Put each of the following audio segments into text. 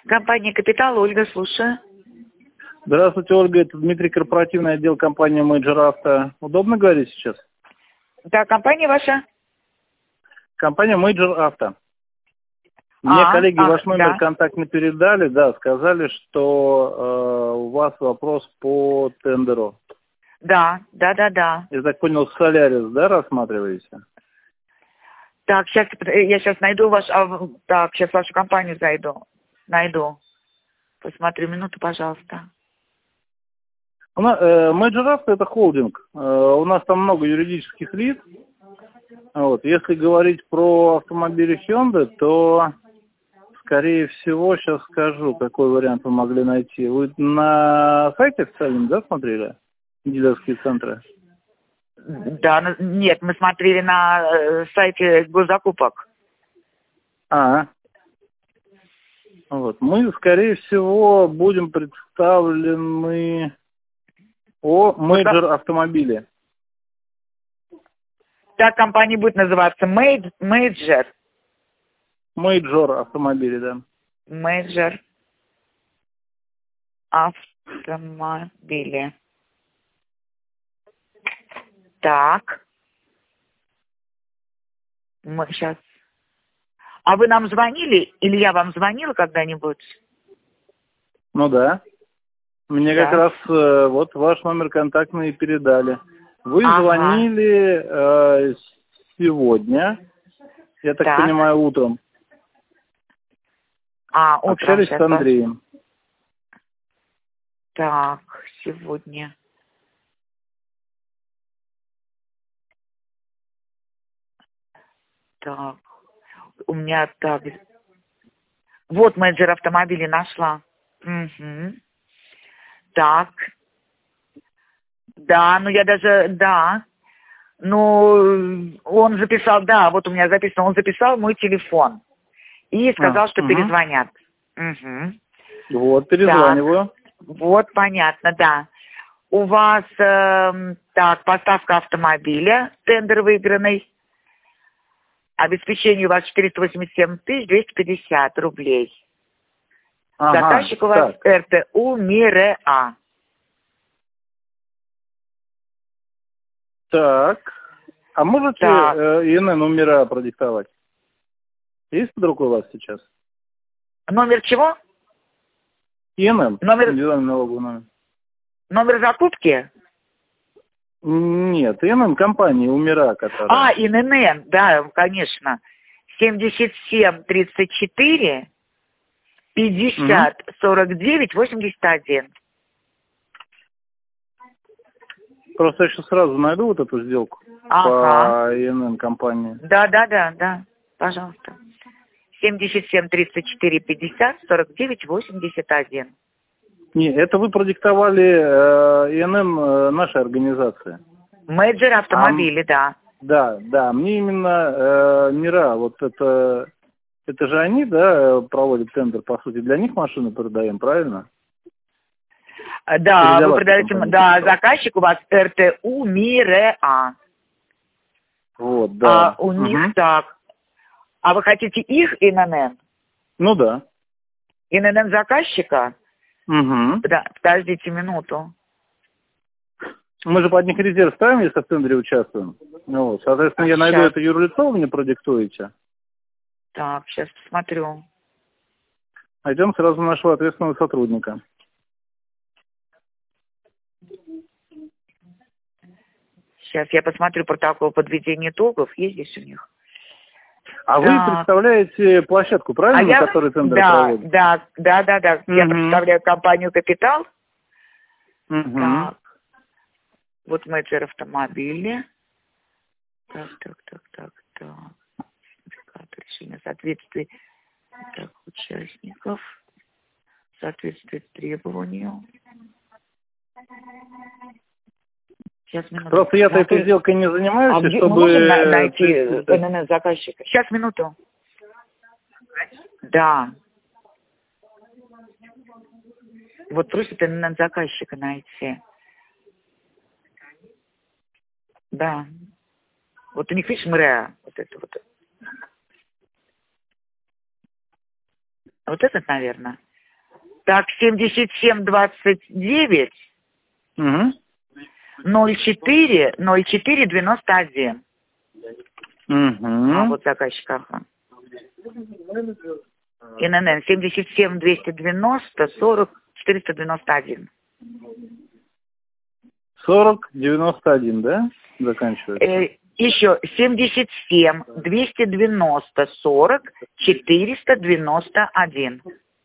Компания «Капитал», Ольга, слушаю. Здравствуйте, Ольга. Это Дмитрий, корпоративный отдел компании Major Auto. Удобно говорить сейчас? Да, компания ваша? Компания Major Auto. Мне коллеги ваш номер контактный передали, да, сказали, что у вас вопрос по тендеру. Да. Я так понял, Солярис, да, рассматриваете? Так, сейчас я сейчас найду так, сейчас вашу компанию найду. Посмотрю, минуту, пожалуйста. Major Auto это холдинг. У нас там много юридических лиц. Вот. Если говорить про автомобили Hyundai, то, скорее всего, сейчас скажу, какой вариант вы могли найти. Вы на сайте официальном, да, смотрели? Дилерские центры? Да, нет, мы смотрели на сайте госзакупок. Вот. Мы, скорее всего, будем представлены о Major автомобиле. Так компания будет называться Major. Major автомобили, да. Major автомобили. Так. Мы сейчас... А вы нам звонили? Или я вам звонила когда-нибудь? Ну да. Мне как раз вот ваш номер контактный передали. Вы звонили сегодня, я так понимаю, утром. Утром. Общались с Андреем. Так, сегодня. Так, у меня так. Вот Major автомобилей нашла. Угу. Так. Да, ну я даже, да. Ну, он записал, да, вот у меня записано, он записал мой телефон. И сказал, что перезвонят. Угу. Вот, перезваниваю. Так, вот, понятно, да. У вас, так, поставка автомобиля, тендер выигранный. Обеспечение у вас 487 250 рублей. Заказчик у вас РТУ МИРЭА. Так. А можете ИНН номера продиктовать? Есть под рукой у вас сейчас? Номер чего? ИНН. Номер... налоговый номер. Номер закупки? Нет, ИНН компании УМИРА, которая... ИНН, да, конечно. 77 34 50 49 81. Просто я сейчас сразу найду вот эту сделку по ИНН компании. Да, пожалуйста. 77 34 50 49 81. Не, это вы продиктовали ИНН нашей организации. Major автомобили, да. Да, мне именно МИРА, вот это же они, да, проводят тендер, по сути, для них машины продаем, правильно? Да, вы продаете, да, заказчик у вас РТУ МИРЭА. Вот, да. У них так. А вы хотите их ИНН? Ну да. ИНН заказчика? Угу. Да, подождите минуту. Мы же под них резерв ставим, если в тендере участвуем. Вот, соответственно, я найду это юрлицо, вы мне продиктуете. Так, сейчас посмотрю. Найдем сразу нашего ответственного сотрудника. Сейчас я посмотрю протокол подведения итогов. Есть здесь у них? А вы представляете площадку, правильно, на которой тендер проводит? Да. Я представляю компанию «Капитал». Так. Вот Major автомобили. Так. Решение соответствия участников. Соответствует требованию. Сейчас, минуту. Просто я этой сделкой не занимаюсь, чтобы... Мы можем найти НН заказчика? Сейчас, минуту. Да. Вот просит НН заказчика найти. Да. Вот у них, видишь, МРЭА. Вот это вот. Вот этот, наверное. Так, 7729 Угу. 04 04 91. Угу. Вот заказчик, ага. ИНН 77 290 40 491. 4091, да? Заканчивается. Еще 77 290 40 491.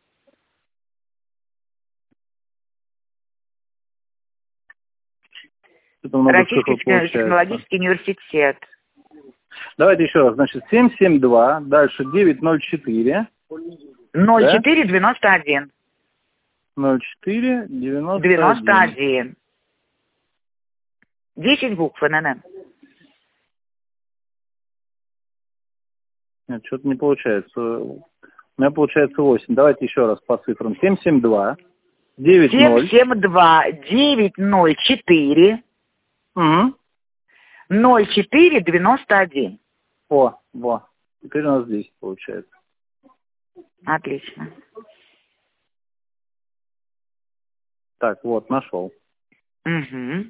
Российский технологический университет. Давайте еще раз. Значит, 772, дальше 904. 04 91. 04 91. 91. 10 букв ННН. Нет, что-то не получается. У меня получается 8. Давайте еще раз по цифрам. 772, 90. 772 904 Угу. 04 91. Во. Теперь у нас 10 получается. Отлично. Так, вот, нашел. Угу.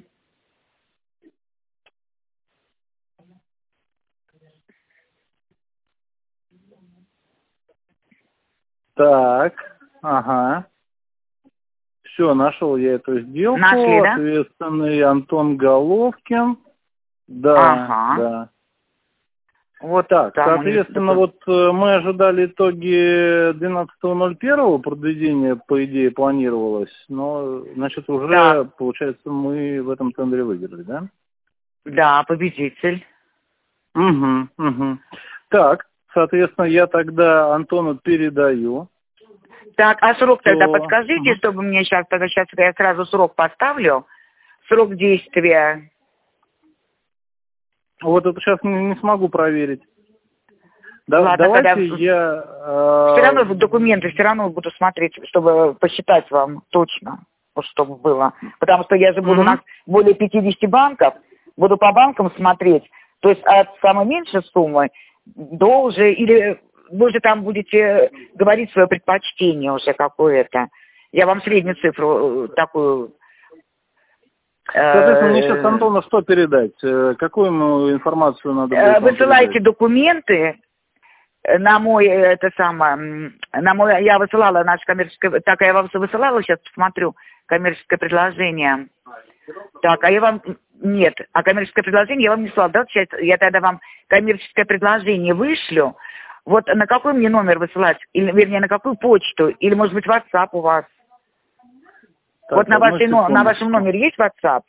Так, ага. Все, нашел я эту сделку. Нашли, да? Ответственный Антон Головкин. Да, Ага. да. Вот Так, там соответственно, вот мы ожидали итоги 12.01, проведение, по идее, планировалось, но, значит, уже, да. Получается, мы в этом тендере выиграли, да? Да, победитель. Угу. Так, соответственно, я тогда Антону передаю. Так, а срок тогда то... подскажите, чтобы мне сейчас я сразу срок поставлю. Срок действия. Вот это сейчас не смогу проверить. Да, Ладно, давайте тогда я... Все равно документы все равно буду смотреть, чтобы посчитать вам точно, вот чтобы было. Потому что я же буду, у нас более 50 банков, буду по банкам смотреть. То есть от самой меньшей суммы до уже, или вы же там будете говорить свое предпочтение уже какое-то. Я вам среднюю цифру такую... Соответственно, мне сейчас Антону что передать? Какую ему информацию надо будет высылайте передать? документы на мой, я высылала наше коммерческое, так, я вам высылала, сейчас посмотрю, коммерческое предложение. Так, а я вам, нет, а коммерческое предложение я вам не слала, да, сейчас я тогда вам коммерческое предложение вышлю. Вот на какой мне номер высылать, или, вернее, на какую почту, или, может быть, WhatsApp у вас? Так, вот на вашем номере есть WhatsApp?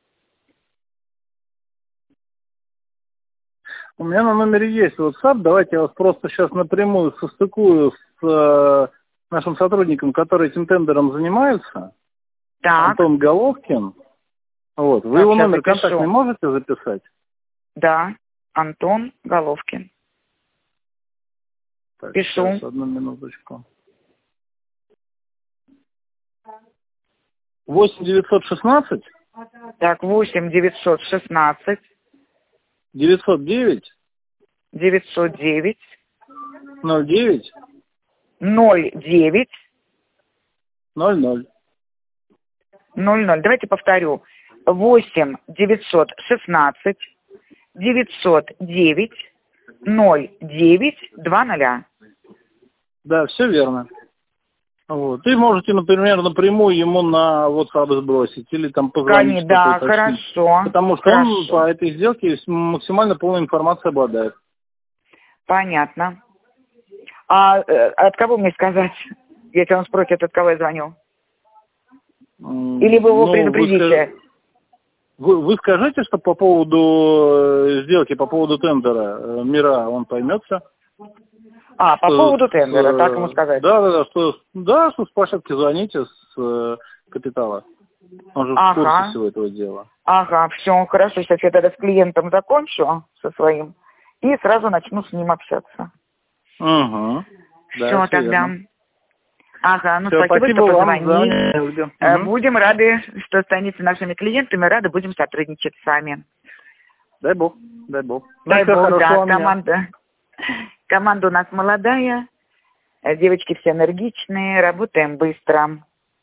У меня на номере есть WhatsApp. Давайте я вас просто сейчас напрямую состыкую с нашим сотрудником, который этим тендером занимается. Так. Антон Головкин. Вот. Вы его номер контактный можете записать? Да, Антон Головкин. Так, пишу. Сейчас, одну минуточку. 8-916. Так, 8-916. 909. 909. 09. 09. 00. 00. Давайте повторю. 8-916. 909. 09. 20. Да, все верно. Вот. И можете, например, напрямую ему на WhatsApp сбросить или там позвонить. Да, хорошо. Потому что он по этой сделке максимально полной информацией обладает. Понятно. А от кого мне сказать, если он спросит, от кого я звоню? Или вы его предупредите? Вы скажите, что по поводу сделки, по поводу тендера МИРА он поймет все? По поводу тендера, так ему сказать? Да, что с площадки звоните с капитала. Он же в курсе всего этого дела. Ага, все, хорошо, сейчас я тогда с клиентом закончу, со своим, и сразу начну с ним общаться. Угу. Все, тогда. Верно. Ага, все, спасибо, что позвонили. Угу. Будем рады, что станете нашими клиентами, рады будем сотрудничать с вами. Дай бог, дай бог. Дай бог, да, команда у нас молодая, Девочки все энергичные, работаем быстро.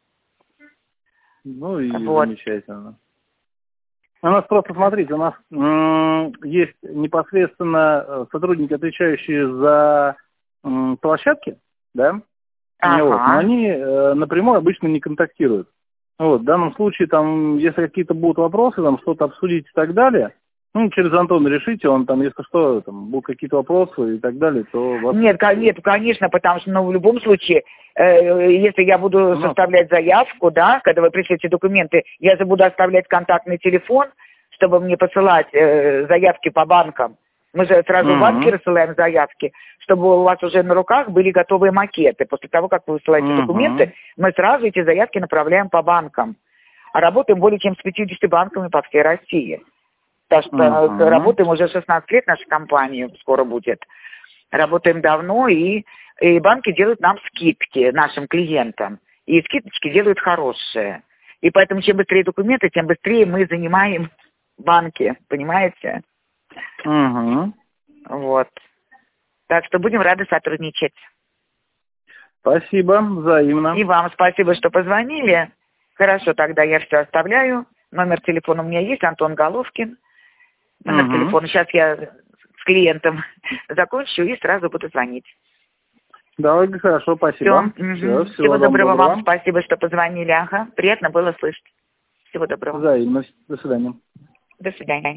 Ну и вот. Замечательно. У нас просто, смотрите, у нас есть непосредственно сотрудники, отвечающие за площадки, да? Ага. Вот, но они напрямую обычно не контактируют. Вот, в данном случае, там, если какие-то будут вопросы, там, что-то обсудить и так далее, ну, через Антона решите, он там, если что, там, будут какие-то вопросы и так далее, то... Вас... Нет, конечно, потому что, ну, в любом случае, если я буду составлять заявку, да, когда вы пришлете документы, я же буду оставлять контактный телефон, чтобы мне посылать заявки по банкам. Мы же сразу в банки рассылаем заявки, чтобы у вас уже на руках были готовые макеты. После того, как вы высылаете документы, мы сразу эти заявки направляем по банкам. А работаем более чем с 50 банками по всей России. Так что работаем уже 16 лет, наша компания скоро будет. Работаем давно, и банки делают нам скидки, нашим клиентам. И скидочки делают хорошие. И поэтому чем быстрее документы, тем быстрее мы занимаем банки. Понимаете? Вот. Так что будем рады сотрудничать. Спасибо, взаимно. И вам спасибо, что позвонили. Хорошо, тогда я все оставляю. Номер телефона у меня есть, Антон Головкин. Номер телефона. Сейчас я с клиентом закончу и сразу буду звонить. Да, хорошо, спасибо. Всего доброго вам. Спасибо, что позвонили. Ага. Приятно было слышать. Всего доброго. Взаимно. До свидания. До свидания.